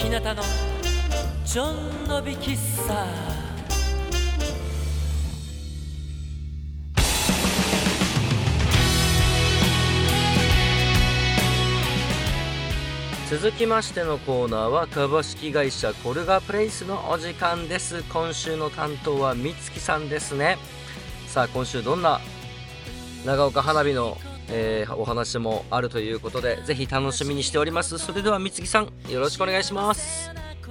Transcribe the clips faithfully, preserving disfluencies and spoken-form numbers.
日向のちょんのび喫茶。続きましてのコーナーは株式会社コルガプレイスのお時間です。今週の担当はみつきさんですね。さあ今週どんな長岡花火の、えー、お話もあるということで、ぜひ楽しみにしております。それではみつきさん、よろしくお願いします。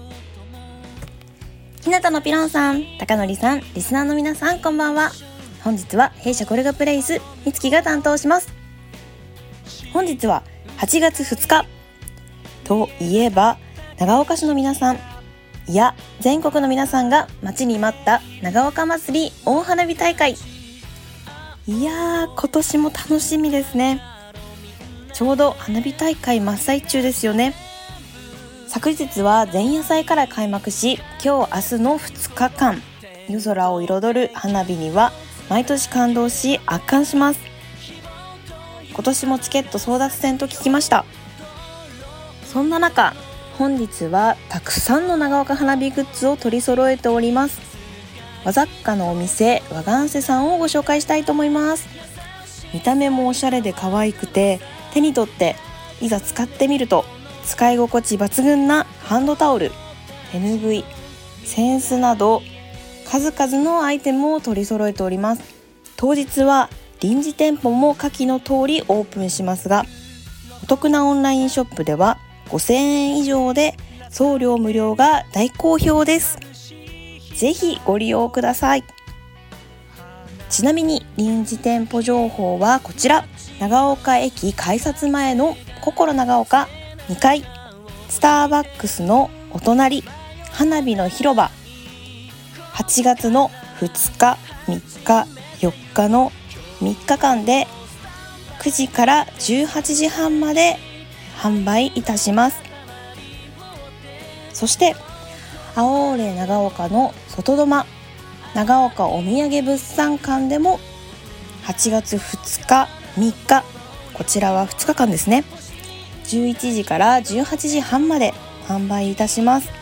ひなたのピロンさん、高則さん、リスナーの皆さんこんばんは。本日は弊社コルガプレイスみつきが担当します。本日ははちがつふつかといえば、長岡市の皆さん、いや全国の皆さんが待ちに待った長岡まつり大花火大会。いやー、今年も楽しみですね。ちょうど花火大会真っ最中ですよね。昨日は前夜祭から開幕し、今日明日のふつかかん、夜空を彩る花火には毎年感動し圧巻します。今年もチケット争奪戦と聞きました。そんな中、本日はたくさんの長岡花火グッズを取り揃えております。和雑貨のお店和元瀬さんをご紹介したいと思います。見た目もおしゃれで可愛くて、手に取っていざ使ってみると使い心地抜群なハンドタオル、手ぬぐい、扇子など数々のアイテムを取り揃えております。当日は臨時店舗も下記の通りオープンしますが、お得なオンラインショップではごせんえん以上で送料無料が大好評です。ぜひご利用ください。ちなみに臨時店舗情報はこちら、長岡駅改札前の心長岡にかい、スターバックスのお隣、花火の広場、はちがつのふつか、みっか、よっかのみっかかんでくじからじゅうはちじはんまで販売いたします。そしてアオーレ長岡の外苫長岡お土産物産館でもはちがつふつか、みっか、こちらはふつかかんですね、じゅういちじからじゅうはちじはんまで販売いたします。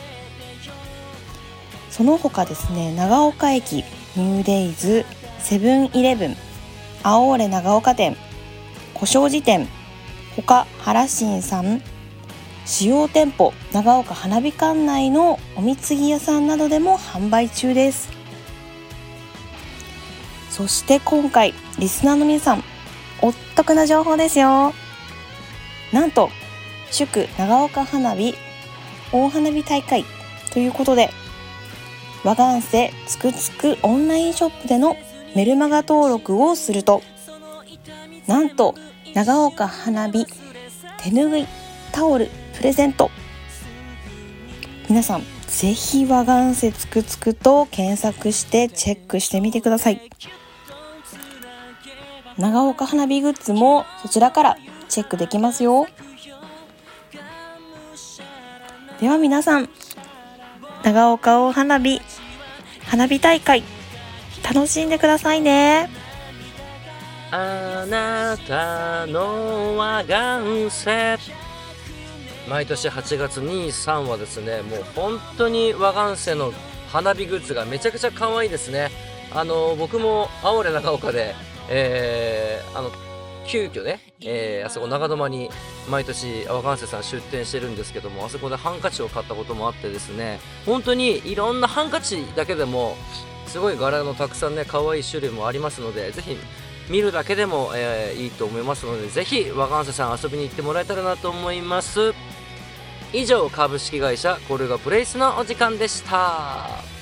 その他ですね、長岡駅、ニューデイズ、セブンイレブン、アオーレ長岡店、小正寺店、他原新さん、主要店舗長岡花火館内のお貢ぎ屋さんなどでも販売中です。そして今回リスナーの皆さん、お得な情報ですよ。なんと祝長岡花火大花火大会ということで、和元瀬つくつくオンラインショップでのメルマガ登録をすると、なんと長岡花火手ぬぐいタオルプレゼント。皆さんぜひ和元瀬つくつくと検索してチェックしてみてください。長岡花火グッズもそちらからチェックできますよ。では皆さん、長岡大花火花火大会楽しんでくださいね。 あなたの和元瀬、毎年はちがつに、さんはですね、もう本当に和元瀬の花火グッズがめちゃくちゃ可愛いですね。あの僕もアオレ長岡で、えー、あの急遽ね、えー、あそこ長苫に毎年和元瀬さん出店してるんですけども、あそこでハンカチを買ったこともあってですね、本当にいろんなハンカチだけでもすごい柄のたくさんね、可愛い種類もありますので、ぜひ見るだけでも、えー、いいと思いますので、ぜひ和元瀬さん遊びに行ってもらえたらなと思います。以上、株式会社コルガプレイスのお時間でした。